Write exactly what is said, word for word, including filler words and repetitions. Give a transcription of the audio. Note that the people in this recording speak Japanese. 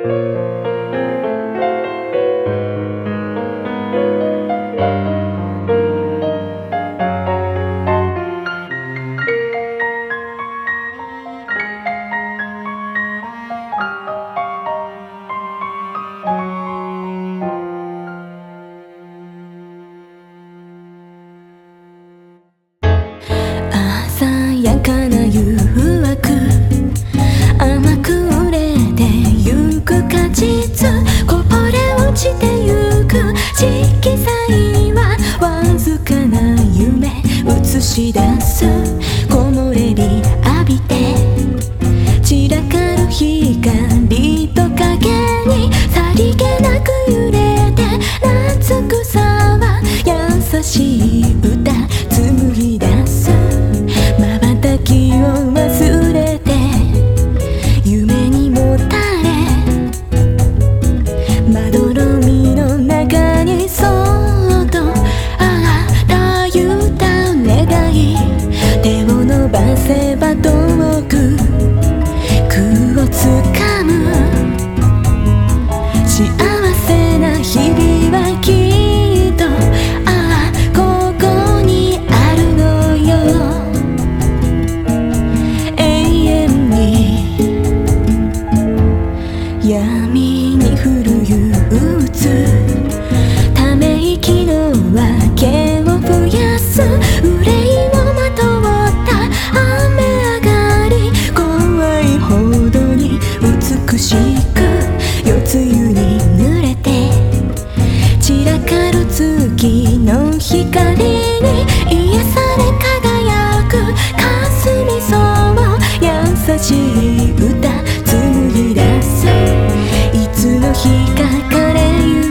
鮮やかな誘惑、甘く売れてゆく果実、こぼれ落ちてゆく色彩はわずかな夢映し出す。木漏れ日浴びて散らかる光と影にさりげなく揺れて夏草は優しい歌紡ぎ出す。瞬きを忘れて夢にもたれ、まどろみの中にそっとああたゆた願い、手を伸ばせば遠く空をつかむ。幸せな日々はきっとああここにあるのよ。闇に降る憂鬱、ため息の訳を増やす。憂いをまとった雨上がり、怖いほどに美しく夜露に濡れて散らかる月の光に癒され輝く霞そう優しい歌紡ぎ出す。いつの日か枯れゆ